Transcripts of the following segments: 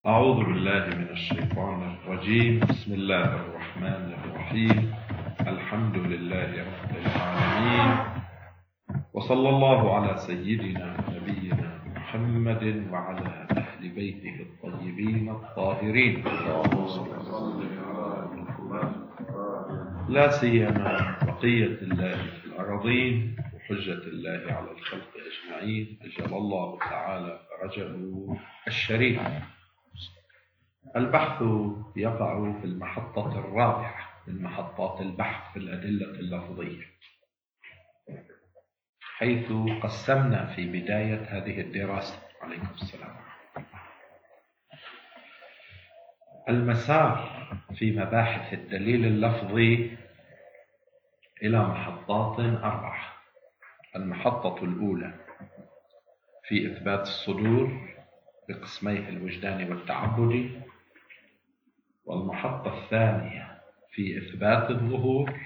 أعوذ بالله من الشيطان الرجيم. بسم الله الرحمن الرحيم. الحمد لله رب العالمين، وصلى الله على سيدنا نبينا محمد وعلى أهل بيته الطيبين الطاهرين، لا سيما بقية الله في الأراضين وحجة الله على الخلق أجمعين، أجل الله تعالى فرجه الشريف. البحث يقع في المحطة الرابعة من محطات البحث في الأدلة اللفظية، حيث قسمنا في بداية هذه الدراسة عليكم السلام المسار في مباحث الدليل اللفظي إلى محطات أربعة. المحطة الأولى في إثبات الصدور بقسميه الوجداني والتعبدي، والمحطة الثانية في إثبات الظهور،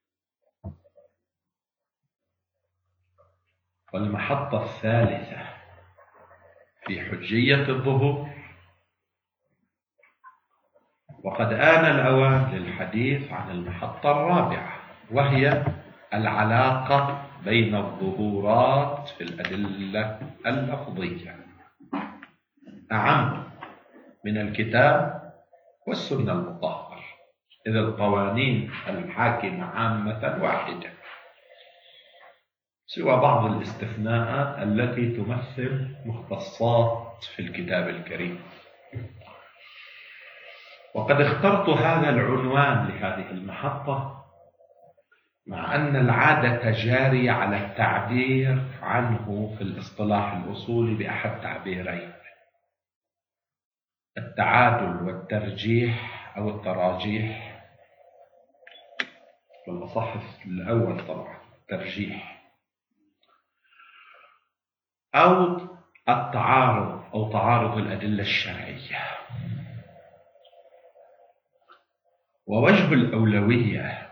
والمحطة الثالثة في حجية الظهور. وقد آن الأوان للحديث عن المحطة الرابعة، وهي العلاقة بين الظهورات في الأدلة اللفظية، أعم من الكتاب والسنة المطهرة، إذ القوانين الحاكمة عامة واحدة، سوى بعض الاستثناءات التي تمثل مختصات في الكتاب الكريم. وقد اخترت هذا العنوان لهذه المحطة مع أن العادة جارية على التعبير عنه في الاصطلاح الأصولي بأحد تعبيرين: التعادل والترجيح أو التراجيح، والأصح الأول طبعا الترجيح، أو التعارض أو تعارض الأدلة الشرعية. ووجه الأولوية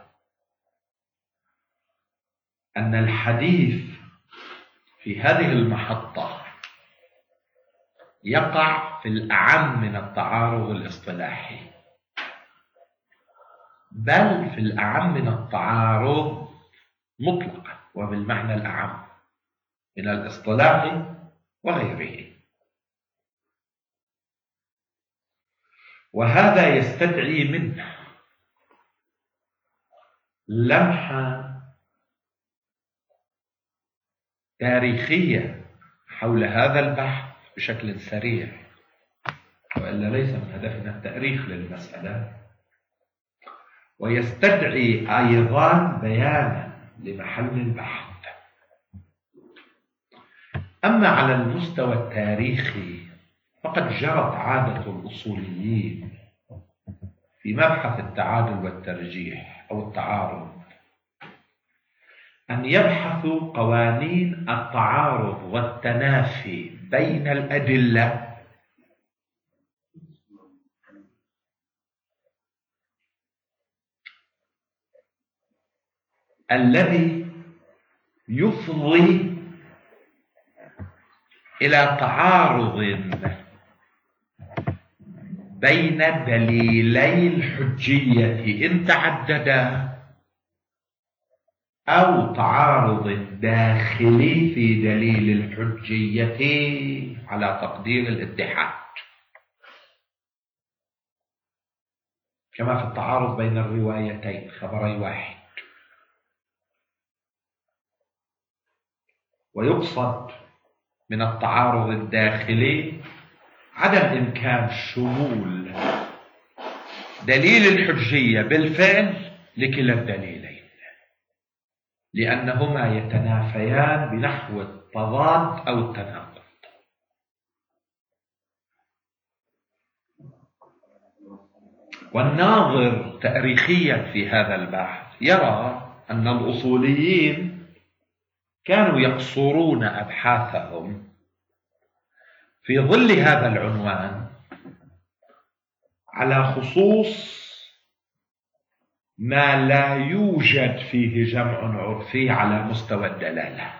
أن الحديث في هذه المحطة يقع في الأعم من التعارض الاصطلاحي، بل في الأعم من التعارض مطلقا وبالمعنى الأعم من الاصطلاح وغيره. وهذا يستدعي منا لمحة تاريخية حول هذا البحث بشكل سريع، وإلا ليس من هدفنا التأريخ للمسألة، ويستدعي أيضا بيانا لمحل البحث. أما على المستوى التاريخي فقد جرت عادة الأصوليين في مبحث التعادل والترجيح أو التعارض أن يبحثوا قوانين التعارض والتنافي بين الأدلة الذي يفضي إلى تعارض بين دليلي الحجية إن تعددا، أو تعارض داخلي في دليل الحجية على تقدير الاتحاد، كما في التعارض بين الروايتين خبري واحد. ويقصد من التعارض الداخلي عدم إمكان شمول دليل الحجية بالفعل لكلا الدليلين، لأنهما يتنافيان بنحو التضاد أو التناقض. والناظر تاريخيا في هذا البحث يرى أن الأصوليين كانوا يقصرون أبحاثهم في ظل هذا العنوان على خصوص ما لا يوجد فيه جمع عرفي على مستوى الدلالة.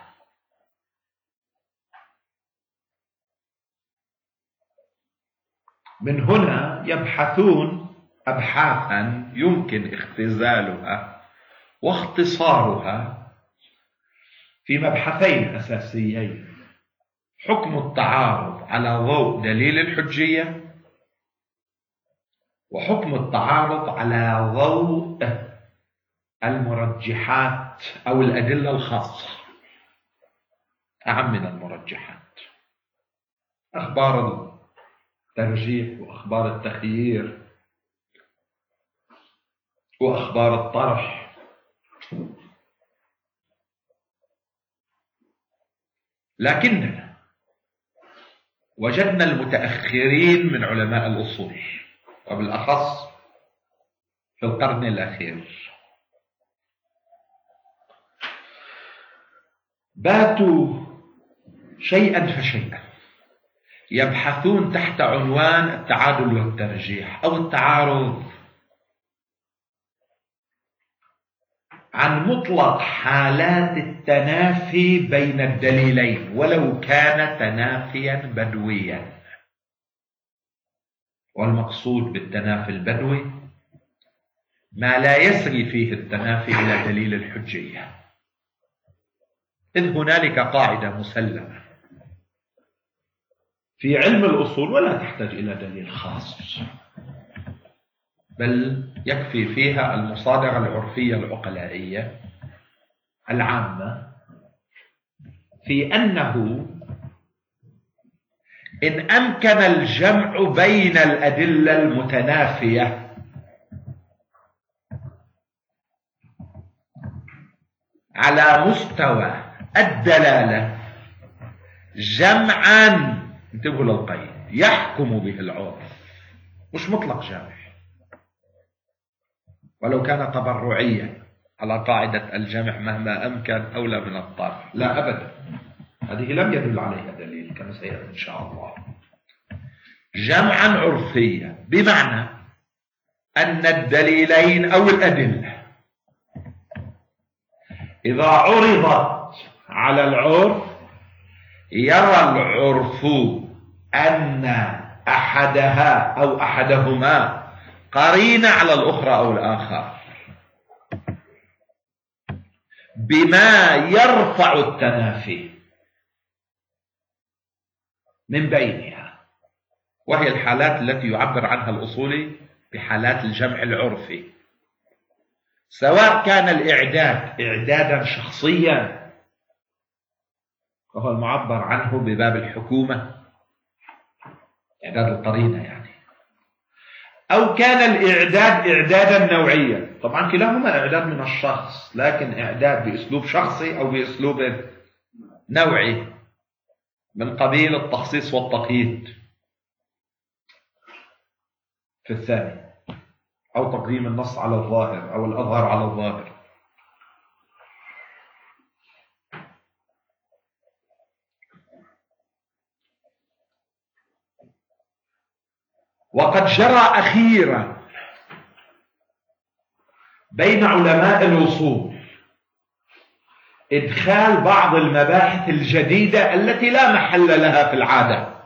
من هنا يبحثون أبحاثا يمكن اختزالها واختصارها في مبحثين أساسيين: حكم التعارض على ضوء دليل الحجية، وحكم التعارض على ضوء المرجحات أو الأدلة الخاصة، أعم من المرجحات، أخبار الترجيح وأخبار التخيير وأخبار الطرح. لكننا وجدنا المتأخرين من علماء الأصول، وبالأخص في القرن الأخير، باتوا شيئا فشيئا يبحثون تحت عنوان التعادل والترجيح أو التعارض عن مطلق حالات التنافي بين الدليلين ولو كان تنافيا بدويا. والمقصود بالتنافي البدوي ما لا يسري فيه التنافي إلى دليل الحجية، إذ هنالك قاعدة مسلمة في علم الأصول ولا تحتاج إلى دليل خاص، بل يكفي فيها المصادرة العرفية العقلائية العامة في أنه إن أمكن الجمع بين الأدلة المتنافية على مستوى الدلالة جمعا، انتبهوا للقيد، يحكم به العرف، مش مطلق جمع ولو كان تبرعيا على قاعدة الجمع مهما أمكن أولى من الطرح، لا أبدا، هذه لم يدل عليها دليل كما سيأتي إن شاء الله. جمعا عرفيا بمعنى أن الدليلين أو الأدلة إذا عرضت على العرف يرى العرف أن أحدها أو أحدهما قرين على الأخرى أو الآخر بما يرفع التنافي من بينها، وهي الحالات التي يعبر عنها الأصولي بحالات الجمع العرفي، سواء كان الإعداد إعدادا شخصيا وهو المعبر عنه بباب الحكومة، إعداد القرينة يعني، أو كان الإعداد إعدادا نوعيا. طبعا كلاهما إعداد من الشخص، لكن إعداد بأسلوب شخصي أو بأسلوب نوعي من قبيل التخصيص والتقييد في الثاني، أو تقديم النص على الظاهر أو الأظهر على الظاهر. وقد جرى أخيرا بين علماء الأصول إدخال بعض المباحث الجديدة التي لا محل لها في العادة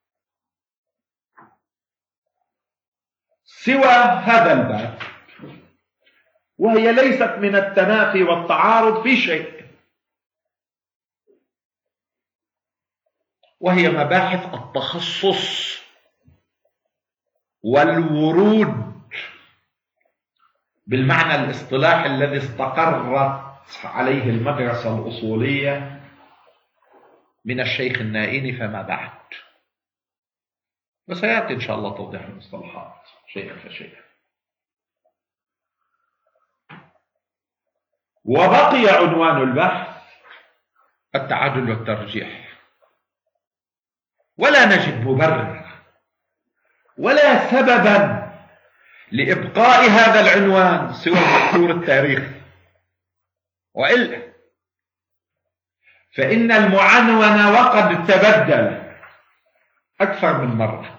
سوى هذا الباب، وهي ليست من التنافي والتعارض في شيء، وهي مباحث التخصص والورود بالمعنى الاصطلاحي الذي استقرت عليه المدرسة الأصولية من الشيخ النائين فما بعد، وسيأتي إن شاء الله توضيح المصطلحات شيئا فشيئا. وبقي عنوان البحث التعادل والترجيح، ولا نجد مبرر ولا سببا لإبقاء هذا العنوان سوى المذكور التاريخي، وإلا فإن المعنون وقد تبدل أكثر من مرة،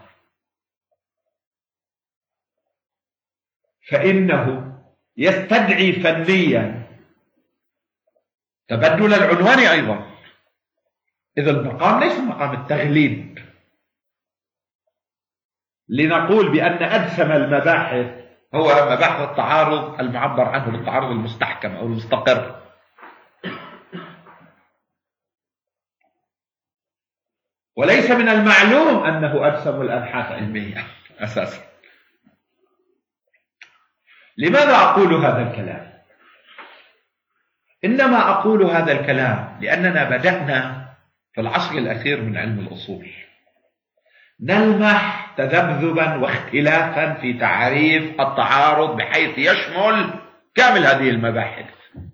فإنه يستدعي فنيا تبدل العنوان أيضا، إذا المقام ليس مقام التغليب، لنقول بأن أدسم المباحث هو مباحث التعارض المعبر عنه بالتعارض المستحكم أو المستقر. وليس من المعلوم أنه أدسم الأبحاث علميا أساسا. لماذا أقول هذا الكلام؟ إنما أقول هذا الكلام لأننا بدأنا في العصر الأخير من علم الأصول نلمح تذبذبا واختلافا في تعريف التعارض بحيث يشمل كامل هذه المباحث.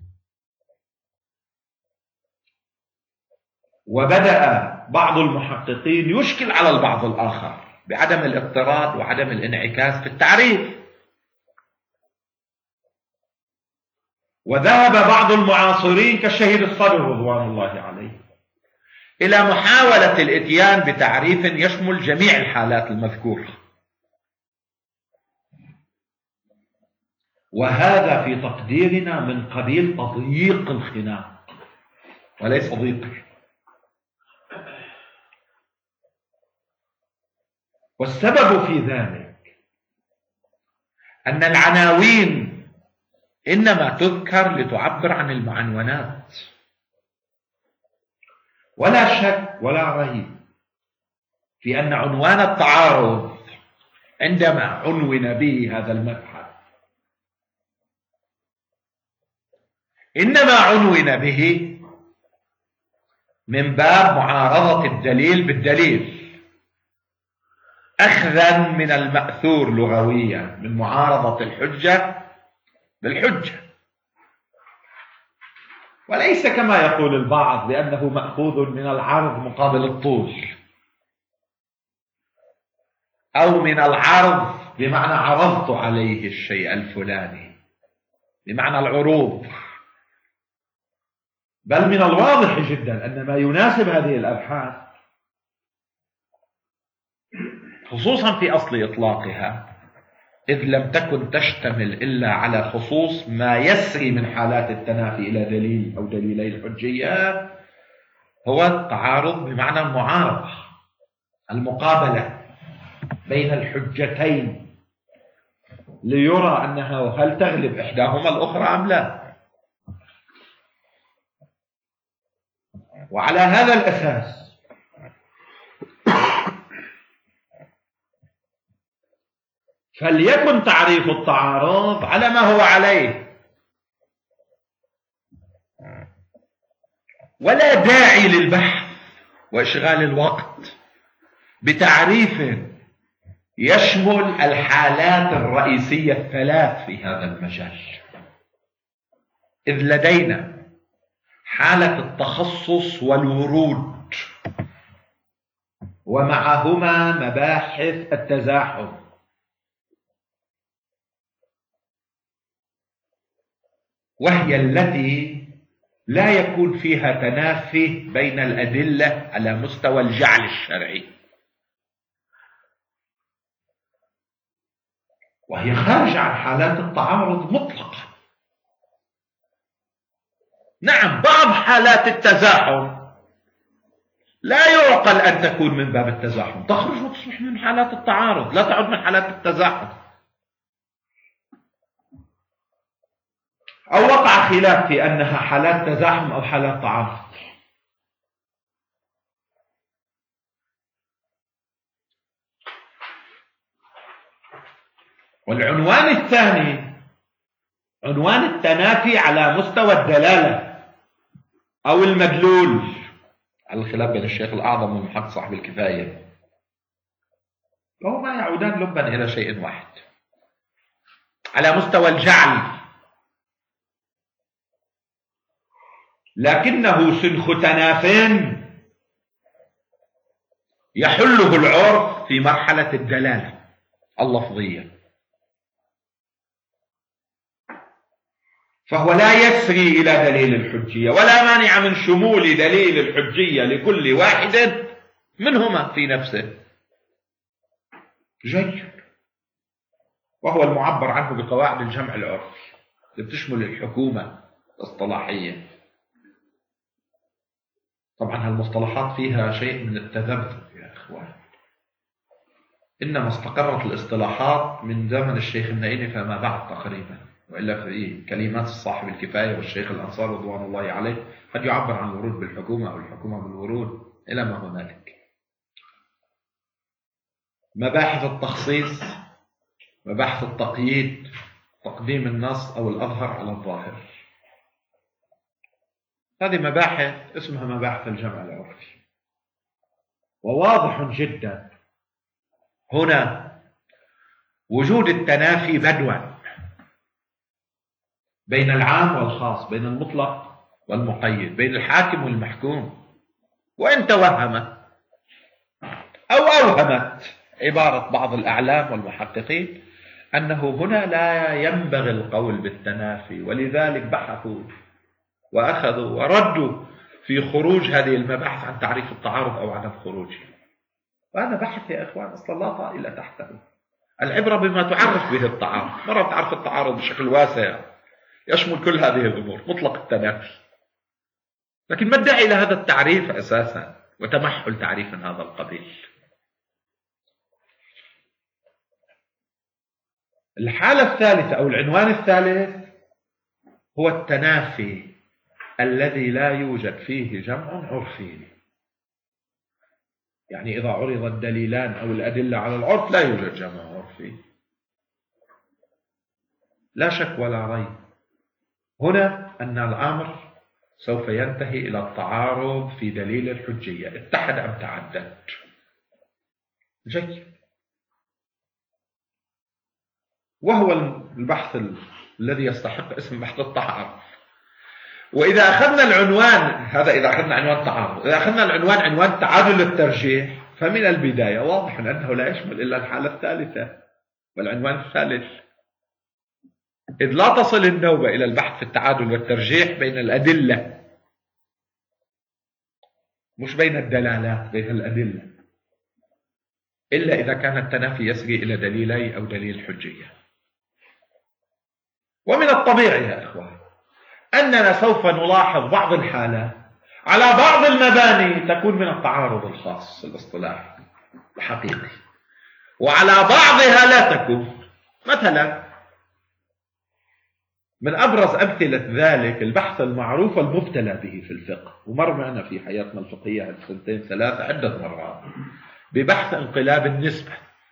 وبدأ بعض المحققين يشكل على البعض الآخر بعدم الاضطراد وعدم الانعكاس في التعريف. وذهب بعض المعاصرين كالشهيد الصدر رضوان الله عليه إلى محاولة الإتيان بتعريف يشمل جميع الحالات المذكورة، وهذا في تقديرنا من قبيل تضييق الخناق وليس ضيق. والسبب في ذلك أن العناوين إنما تذكر لتعبر عن المعنونات، ولا شك ولا ريب في أن عنوان التعارض عندما عنون به هذا المبحث إنما عنون به من باب معارضة الدليل بالدليل، أخذا من المأثور لغويا من معارضة الحجة بالحجة، وليس كما يقول البعض بأنه مأخوذ من العرض مقابل الطول، أو من العرض بمعنى عرضت عليه الشيء الفلاني بمعنى العروض، بل من الواضح جدا أن ما يناسب هذه الأبحاث خصوصا في أصل إطلاقها إذ لم تكن تشتمل إلا على خصوص ما يسري من حالات التنافي إلى دليل أو دليلي الحجية، هو التعارض بمعنى المعارضة، المقابلة بين الحجتين ليرى أنها هل تغلب إحداهما الأخرى أم لا. وعلى هذا الأساس فليكن تعريف التعارض على ما هو عليه، ولا داعي للبحث وإشغال الوقت بتعريف يشمل الحالات الرئيسية الثلاث في هذا المجال، إذ لدينا حالة التخصص والورود ومعهما مباحث التزاحم، وهي التي لا يكون فيها تنافي بين الأدلة على مستوى الجعل الشرعي، وهي خارجة عن حالات التعارض مطلقا. نعم، بعض حالات التزاحم لا يعقل أن تكون من باب التزاحم، تخرج وتصبح من حالات التعارض، لا تعد من حالات التزاحم. أو وقع خلاف في أنها حالات تزاحم أو حالات تعارض. والعنوان الثاني عنوان التنافي على مستوى الدلالة أو المدلول، على الخلاف بين الشيخ الأعظم والمحقق صاحب الكفاية، وهما يعودان لبا إلى شيء واحد. على مستوى الجعل لكنه سنخ تناف يحله العرف في مرحلة الدلالة اللفظية، فهو لا يسري إلى دليل الحجية، ولا مانع من شمول دليل الحجية لكل واحد منهما في نفسه. جيد، وهو المعبر عنه بقواعد الجمع العرفي اللي بتشمل الحكومة الاصطلاحية. طبعا هالمصطلحات فيها شيء من التذبذب يا إخوان، إنما استقرت الاصطلاحات من زمن الشيخ النائيني فما بعد تقريبا، وإلا في كلمات صاحب الكفاية والشيخ الأنصار رضوان الله عليه قد يعبر عن الورود بالحكومة أو الحكومة بالورود إلى ما هنالك. مباحث التخصيص، مباحث التقييد، تقديم النص أو الأظهر على الظاهر، هذه مباحث اسمها مباحث الجمع العرفي. وواضح جدا هنا وجود التنافي بدوا بين العام والخاص، بين المطلق والمقيد، بين الحاكم والمحكوم. وإن توهم أو أوهمت عبارة بعض الأعلام والمحققين أنه هنا لا ينبغي القول بالتنافي، ولذلك بحثوا وأخذوا وردوا في خروج هذه المباحث عن تعريف التعارض أو عدم خروجه. وهذا بحث يا إخوان أصلا لا طائل تحته. العبرة بما تعرف به التعارض. مرة تعرف التعارض بشكل واسع يشمل كل هذه الأمور، مطلق التنافي، لكن ما الداعي إلى هذا التعريف أساسا وتمحل تعريف من هذا القبيل؟ الحالة الثالثة أو العنوان الثالث هو التنافي الذي لا يوجد فيه جمع عرفي. يعني إذا عرض الدليلان أو الأدلة على العرف لا يوجد جمع عرفي، لا شك ولا ريب هنا أن الأمر سوف ينتهي إلى التعارض في دليل الحجية، اتحد أم تعدد. جيد. وهو البحث الذي يستحق اسم بحث التعارض. وإذا أخذنا العنوان هذا، إذا أخذنا عنوان التعارض، إذا أخذنا العنوان عنوان تعادل الترجيح، فمن البداية واضح أنه لا يشمل إلا الحالة الثالثة والعنوان الثالث، إذ لا تصل النوبة إلى البحث في التعادل والترجيح بين الأدلة، مش بين الدلالات، بين الأدلة، إلا إذا كان التنافي يسري إلى دليلي أو دليل حجية. ومن الطبيعي يا إخوان أننا سوف نلاحظ بعض الحالات على بعض المباني تكون من التعارض الخاص الاصطلاحي الحقيقي، وعلى بعضها لا تكون. مثلا من أبرز أمثلة ذلك البحث المعروف المبتلى به في الفقه، ومر معنا في حياتنا الفقهية عند سنتين ثلاثة عدة مرات، ببحث انقلاب النسبة،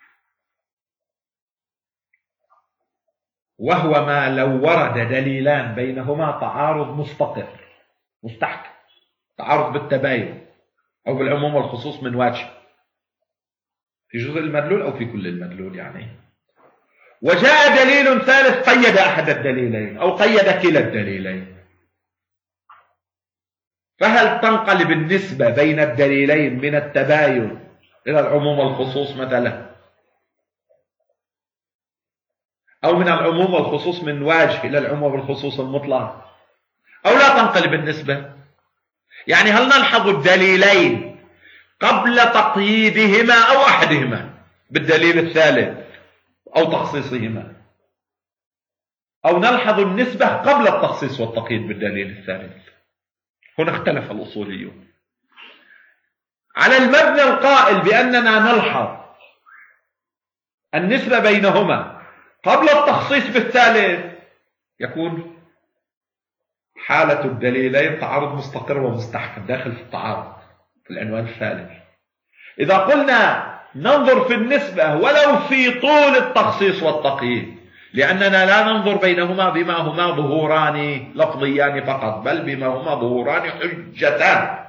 وهو ما لو ورد دليلان بينهما تعارض مستقر مستحكم، تعارض بالتباين أو بالعموم والخصوص من واجب، في جزء المدلول أو في كل المدلول يعني، وجاء دليل ثالث قيد أحد الدليلين أو قيد كلا الدليلين، فهل تنقلب النسبة بين الدليلين من التباين إلى العموم والخصوص مثلا، أو من العموم والخصوص من واجب إلى العموم والخصوص المطلق، أو لا تنقلب النسبة؟ يعني هل نلحظ الدليلين قبل تقييدهما أو أحدهما بالدليل الثالث أو تخصيصهما، أو نلحظ النسبة قبل التخصيص والتقييد بالدليل الثالث؟ هنا اختلف الأصوليون على المبنى القائل بأننا نلحظ النسبة بينهما قبل التخصيص بالثالث، يكون حالة الدليلين تعارض مستقر ومستحكم داخل في التعارض في العنوان الثالث. إذا قلنا ننظر في النسبة ولو في طول التخصيص والتقييد، لأننا لا ننظر بينهما بما هما ظهوران لفظيان فقط، بل بما هما ظهوران حجتان،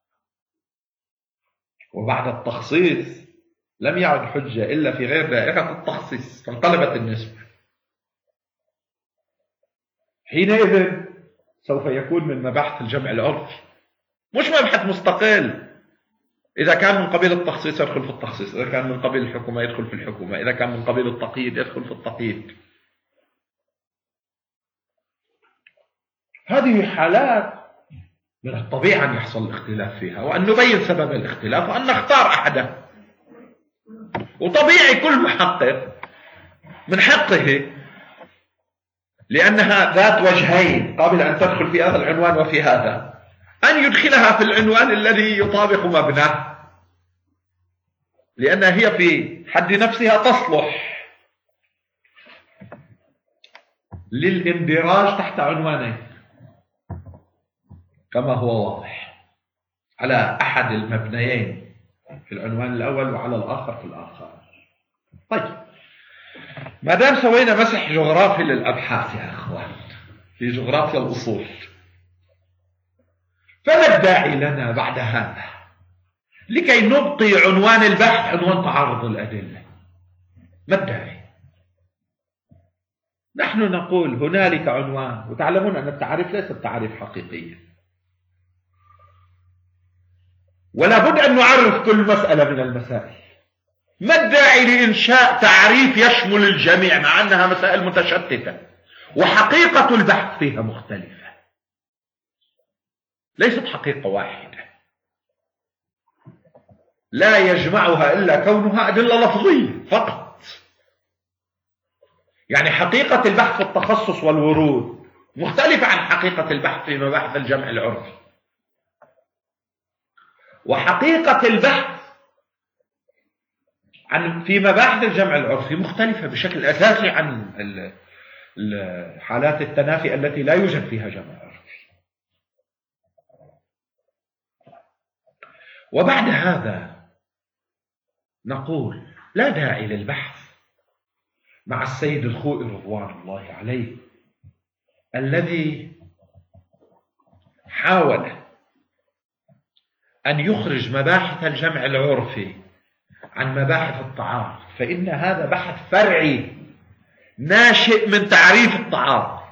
وبعد التخصيص لم يعد حجة إلا في غير دائرة التخصيص فانقلبت النسبة، حينئذ سوف يكون من مباحث الجمع العرفي، مش مبحث مستقل. إذا كان من قبيل التخصيص يدخل في التخصيص، إذا كان من قبيل الحكومة يدخل في الحكومة، إذا كان من قبيل التقييد يدخل في التقييد. هذه حالات من الطبيعي أن يحصل الاختلاف فيها، وأن نبين سبب الاختلاف وأن نختار أحدا. وطبيعي كل محقق من حقه، لأنها ذات وجهين قابلة أن تدخل في هذا العنوان وفي هذا، أن يدخلها في العنوان الذي يطابق مبناه. لأنها هي في حد نفسها تصلح للاندراج تحت عنوانين كما هو واضح على أحد المبنيين في العنوان الأول وعلى الآخر في الآخر. طيب، ما دام سوينا مسح جغرافي للأبحاث يا أخوان في جغرافيا الأصول، فما الداعي لنا بعد هذا لكي نبقي عنوان البحث عنوان تعارض الأدلة؟ ما الداعي؟ نحن نقول هنالك عنوان، وتعلمون أن التعريف ليس تعريف حقيقي، ولا بد أن نعرف كل مسألة من المسائل. ما الداعي لإنشاء تعريف يشمل الجميع مع أنها مسائل متشتتة وحقيقة البحث فيها مختلفة، ليست حقيقة واحدة لا يجمعها إلا كونها أدلة لفظية فقط. يعني حقيقة البحث في التخصص والورود مختلفة عن حقيقة البحث في مباحث الجمع العرفي، وحقيقة البحث في مباحث الجمع العرفي مختلفة بشكل أساسي عن حالات التنافي التي لا يوجد فيها جمع عرفي. وبعد هذا نقول لا داعي للبحث مع السيد الخوئي رضوان الله عليه الذي حاول أن يخرج مباحث الجمع العرفي عن مباحث التعارض، فإن هذا بحث فرعي ناشئ من تعريف التعارض،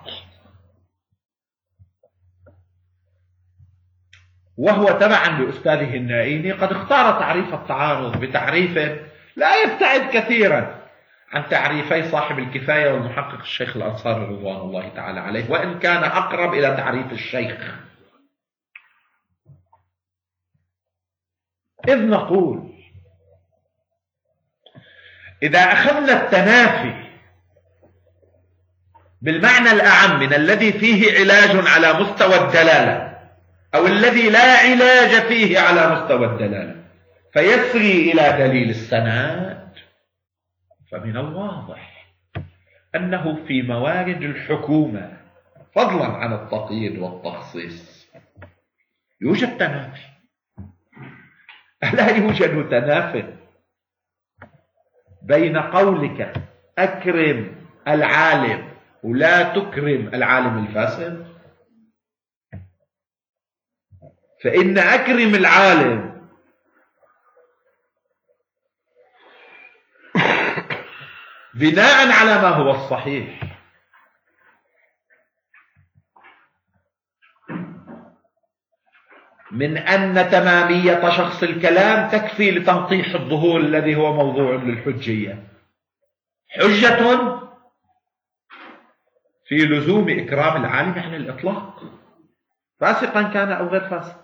وهو تبعا لأستاذه النائيني قد اختار تعريف التعارض بتعريف لا يبتعد كثيرا عن تعريفي صاحب الكفاية والمحقق الشيخ الأنصاري رضوان الله تعالى عليه، وإن كان أقرب إلى تعريف الشيخ. إذ نقول إذا أخذنا التنافي بالمعنى الأعم من الذي فيه علاج على مستوى الدلالة أو الذي لا علاج فيه على مستوى الدلالة فيسري إلى دليل السند، فمن الواضح أنه في موارد الحكومة فضلا عن التقييد والتخصيص يوجد تنافي. ألا يوجد تنافي بين قولك أكرم العالم ولا تكرم العالم الفاسد؟ فإن أكرم العالم بناء على ما هو الصحيح من أن تمامية شخص الكلام تكفي لتنطيح الظهور الذي هو موضوع للحجية، حجة في لزوم إكرام العالم على الإطلاق فاسقا كان أو غير فاسق.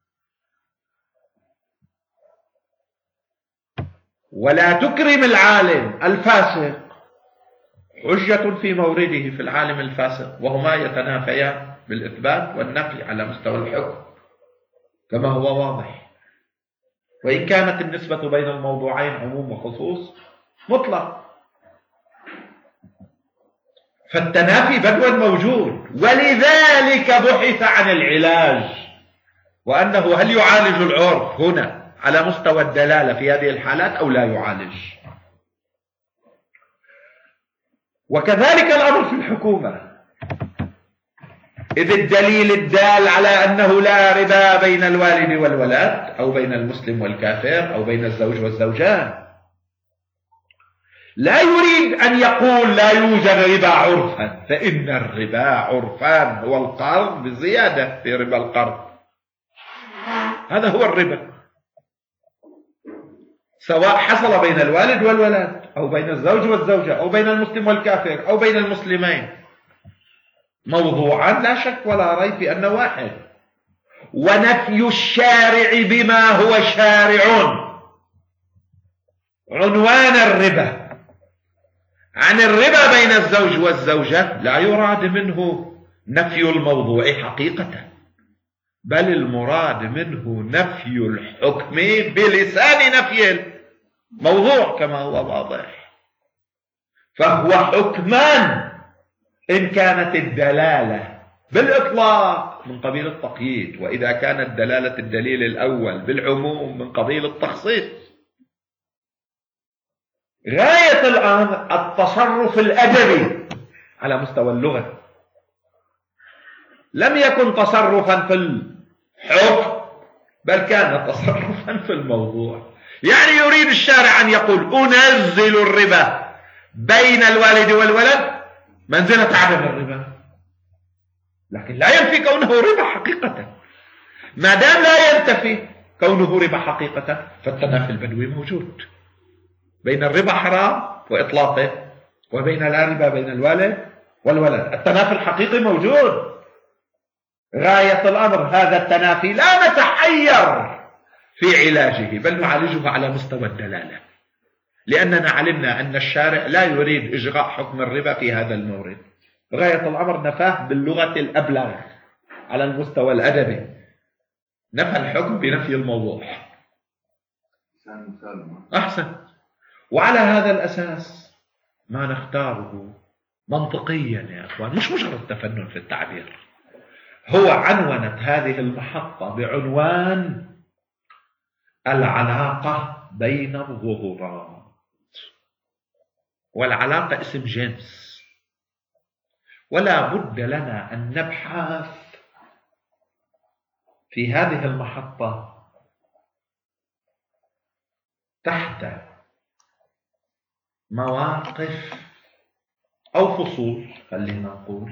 ولا تكرم العالم الفاسق حجة في مورده في العالم الفاسق، وهما يتنافيان بالإثبات والنفي على مستوى الحكم كما هو واضح، وإن كانت النسبة بين الموضوعين عموم وخصوص مطلق. فالتنافي بدوا موجود، ولذلك بحث عن العلاج، وأنه هل يعالج العرف هنا على مستوى الدلالة في هذه الحالات أو لا يعالج. وكذلك الأمر في الحكومة، إذ الدليل الدال على أنه لا ربا بين الوالد والولد أو بين المسلم والكافر أو بين الزوج والزوجان لا يريد أن يقول لا يوجد ربا عرفا، فإن الربا عرفان هو القرض بزيادة في ربا القرض، هذا هو الربا، سواء حصل بين الوالد والولد أو بين الزوج والزوجة أو بين المسلم والكافر أو بين المسلمين، موضوعا لا شك ولا ريب في أنه واحد. ونفي الشارع بما هو شارع عنوان الربا عن الربا بين الزوج والزوجة لا يراد منه نفي الموضوع حقيقة، بل المراد منه نفي الحكم بلسان نفي موضوع كما هو واضح. فهو حكمان إن كانت الدلالة بالإطلاق من قبيل التقييد، وإذا كانت دلالة الدليل الأول بالعموم من قبيل التخصيص. غاية الأمر التصرف الأدبي على مستوى اللغة، لم يكن تصرفا في الحكم بل كان تصرفا في الموضوع. يعني يريد الشارع أن يقول أنزل الربا بين الوالد والولد منزلة عدم الربا، لكن لا ينفي كونه ربا حقيقة. ما دام لا ينتفي كونه ربا حقيقة فالتنافي البدوي موجود بين الربا حرام وإطلاقه وبين لا ربا بين الوالد والولد. التنافي الحقيقي موجود. غاية الأمر هذا التنافي لا نتحير في علاجه بل نعالجه على مستوى الدلالة، لأننا علمنا أن الشارع لا يريد إجراء حكم الربا في هذا المورد. غاية الأمر نفاه باللغة الأبلغ على المستوى الأدبي، نفى الحكم بنفي الموضوع. أحسن. وعلى هذا الأساس ما نختاره منطقيا يا أخوان، مش مجرد تفنن في التعبير. هو عنونت هذه المحطة بعنوان العلاقة بين الظهورات، والعلاقة اسم جنس، ولا بد لنا أن نبحث في هذه المحطة تحت مواقف أو فصول، خلينا نقول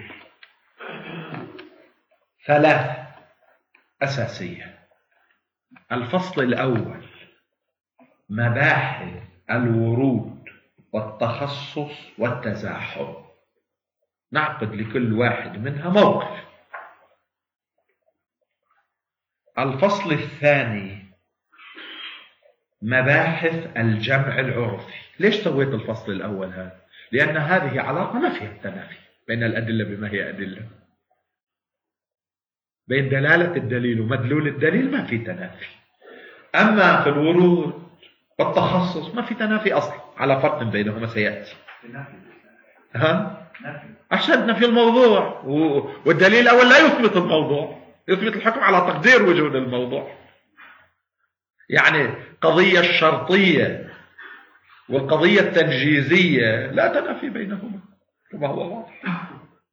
3 أساسية. الفصل الأول مباحث الورود والتخصص والتزاحم، نعقد لكل واحد منها موقف. الفصل الثاني مباحث الجمع العرفي. ليش سويت الفصل الأول هذا؟ لأن هذه علاقة ما فيها التنافي بين الأدلة بما هي أدلة، بين دلالة الدليل ومدلول الدليل ما في تنافي. أما في الورود والتخصص ما في تنافي أصلا، على فرق بينهما سيأتي. أحسن نفي الموضوع، والدليل الأول لا يثبت الموضوع، يثبت الحكم على تقدير وجود الموضوع. يعني قضية الشرطية والقضية التنجيزية لا تنافي بينهما كما هو واضح.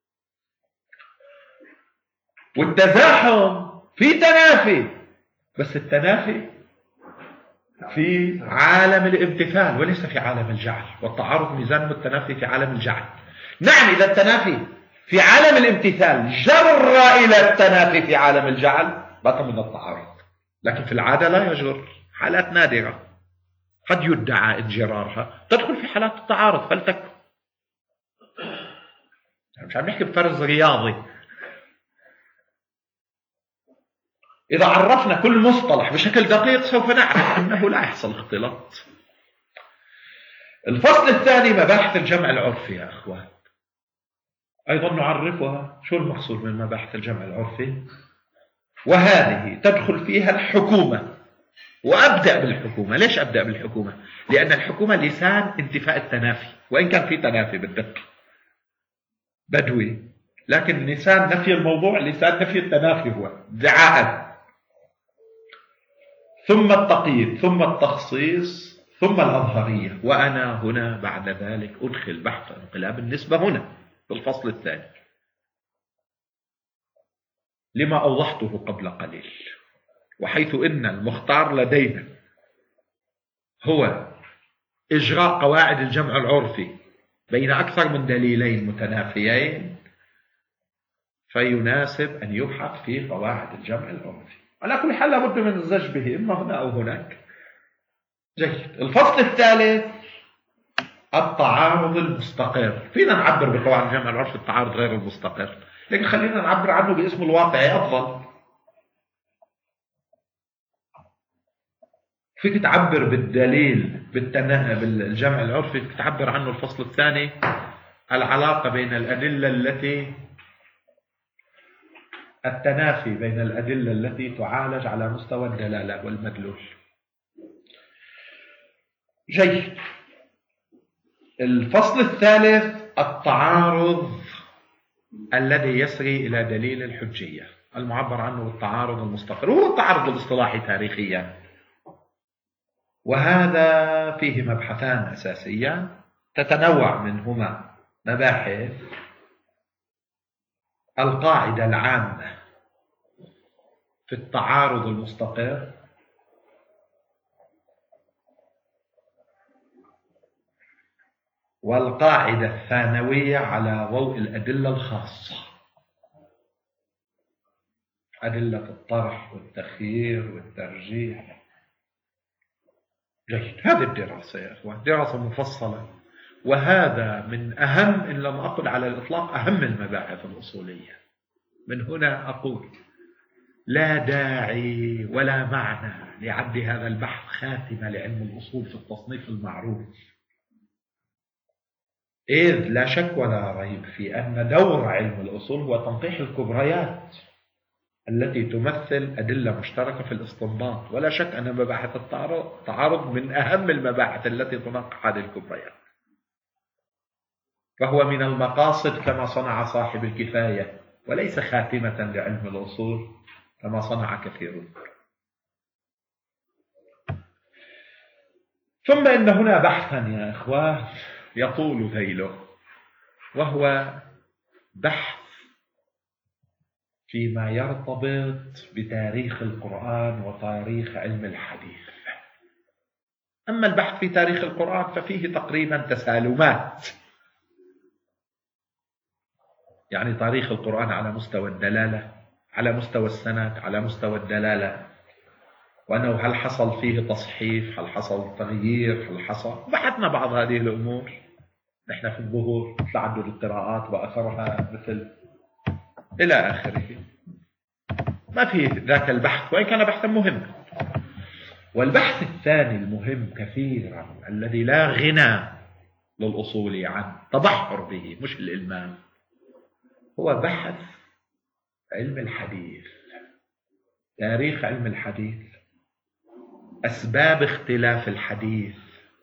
والتزاحم في تنافي، بس التنافي في عالم الامتثال وليس في عالم الجعل، والتعارض ميزان التنافي في عالم الجعل. نعم، إذا التنافي في عالم الامتثال جر إلى التنافي في عالم الجعل بقى من التعارض، لكن في العادة لا يجر. حالات نادرة قد يدعى انجرارها تدخل في حالات التعارض فلتكن. مش عم نحكي بفرض رياضي. إذا عرفنا كل مصطلح بشكل دقيق سوف نعرف أنه لا يحصل اختلاط. الفصل الثاني مباحث الجمع العرفي يا أخوان، أيضا نعرفها. شو المقصود من مباحث الجمع العرفي؟ وهذه تدخل فيها الحكومة، وأبدأ بالحكومة. ليش أبدأ بالحكومة؟ لأن الحكومة لسان انتفاء التنافي، وإن كان في تنافي بالدقة بدوي، لكن لسان نفي الموضوع لسان نفي التنافي هو ادعاء. ثم التقييد، ثم التخصيص، ثم الأظهرية. وأنا هنا بعد ذلك أدخل بحث انقلاب النسبة هنا في الفصل الثاني لما أوضحته قبل قليل، وحيث إن المختار لدينا هو إجراء قواعد الجمع العرفي بين أكثر من دليلين متنافيين، فيناسب أن يبحث في قواعد الجمع العرفي. على كل حال لابد من الزج به إما هنا أو هناك. جيد. الفصل الثالث التعارض المستقر. فينا نعبر بقواعد الجمع العرفي التعارض غير المستقر، لكن خلينا نعبر عنه باسم الواقعي أفضل. فيك تعبر بالدليل بالجمع العرفي، فيك تعبر عنه الفصل الثاني العلاقة بين الأدلة التي التنافي بين الأدلة التي تعالج على مستوى الدلالة والمدلول. جيد. الفصل الثالث التعارض الذي يسري إلى دليل الحجية، المعبر عنه بالتعارض المستقر، هو التعارض الاصطلاحي تاريخيا، وهذا فيه مبحثان أساسيان تتنوع منهما مباحث: القاعدة العامة في التعارض المستقر، والقاعدة الثانوية على ضوء الأدلة الخاصة، أدلة الطرح والتخيير والترجيح. جيد. هذه الدراسة يا أخوان دراسة مفصلة، وهذا من أهم، إن لم أقل على الإطلاق أهم المباحث الأصولية. من هنا أقول لا داعي ولا معنى لعد هذا البحث خاتمة لعلم الأصول في التصنيف المعروف، إذ لا شك ولا ريب في أن دور علم الأصول هو تنقيح الكبريات التي تمثل أدلة مشتركة في الاستنباط، ولا شك أن مباحث التعارض من أهم المباحث التي تنقح هذه الكبريات، فهو من المقاصد كما صنع صاحب الكفاية، وليس خاتمة لعلم الأصول كما صنع كثيرون. ثم إن هنا بحثا يا إخوان يطول ذيله، وهو بحث فيما يرتبط بتاريخ القرآن وتاريخ علم الحديث. أما البحث في تاريخ القرآن ففيه تقريبا تسالمات، يعني تاريخ القرآن على مستوى الدلالة، على مستوى السند، على مستوى الدلالة، وأنه هل حصل فيه تصحيف، هل حصل تغيير، هل حصل، بحثنا بعض هذه الأمور نحن في الظهور، تعدد القراءات وأثرها مثل إلى آخره. ما في ذاك البحث، وإن كان بحثا مهما. والبحث الثاني المهم كثيرا الذي لا غنى للأصول عن تبحر به، مش الإلمام، هو بحث علم الحديث، تاريخ علم الحديث، أسباب اختلاف الحديث،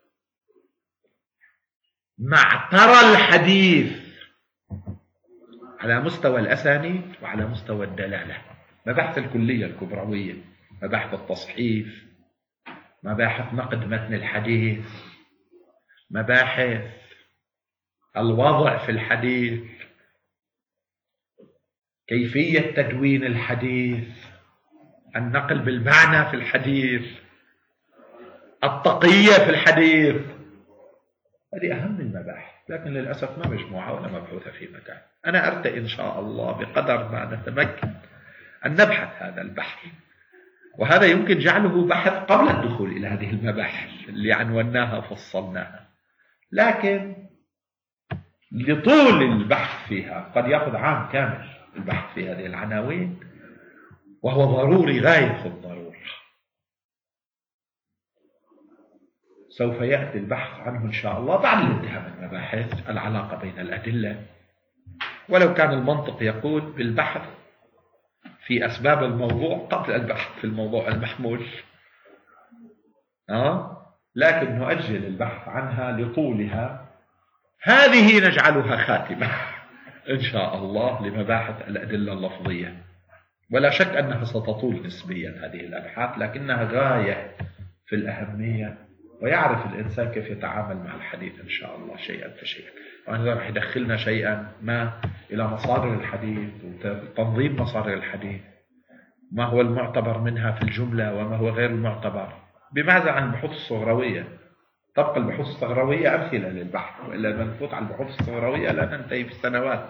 معترى الحديث على مستوى الأسانيد وعلى مستوى الدلالة، مباحث الكلية الكبروية، مباحث التصحيف، مباحث نقد متن الحديث، مباحث الوضع في الحديث، كيفية تدوين الحديث، النقل بالمعنى في الحديث، التقية في الحديث. هذه أهم المباحث، لكن للأسف ما مجموعة ولا مبحوثة في مكان. أنا أرتئي إن شاء الله بقدر ما نتمكن أن نبحث هذا البحث، وهذا يمكن جعله بحث قبل الدخول إلى هذه المباحث اللي عنوناها وفصلناها، لكن لطول البحث فيها قد يأخذ عام كامل البحث في هذه العناوين، وهو ضروري غاية في الضرورة. سوف يأتي البحث عنه إن شاء الله بعد الانتهاء من المباحث، العلاقة بين الأدلة، ولو كان المنطق يقول بالبحث في أسباب الموضوع قبل البحث في الموضوع المحمول، لكن نؤجل البحث عنها لطولها. هذه نجعلها خاتمة إن شاء الله لمباحث الأدلة اللفظية، ولا شك أنها ستطول نسبيا هذه الأبحاث، لكنها غاية في الأهمية، ويعرف الإنسان كيف يتعامل مع الحديث إن شاء الله شيئا فشيئا. وأنا راح يدخلنا شيئا ما إلى مصادر الحديث وتنظيم مصادر الحديث، ما هو المعتبر منها في الجملة وما هو غير المعتبر، بماذا عن البحوث الصغروية. تبقى البحوث الصغروية أمثلة للبحث، وإلا نفوت على البحوث الصغروية لا ننتهي في السنوات.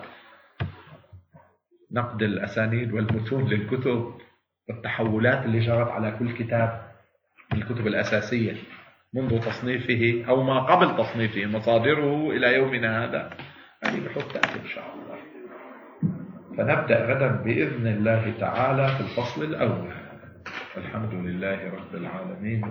نقد الأسانيد والمتون للكتب والتحولات اللي جرت على كل كتاب من الكتب الأساسية منذ تصنيفه أو ما قبل تصنيفه، مصادره إلى يومنا هذا، هذه بحوث تأتي إن شاء الله. فنبدأ غدا بإذن الله تعالى في الفصل الأول. الحمد لله رب العالمين.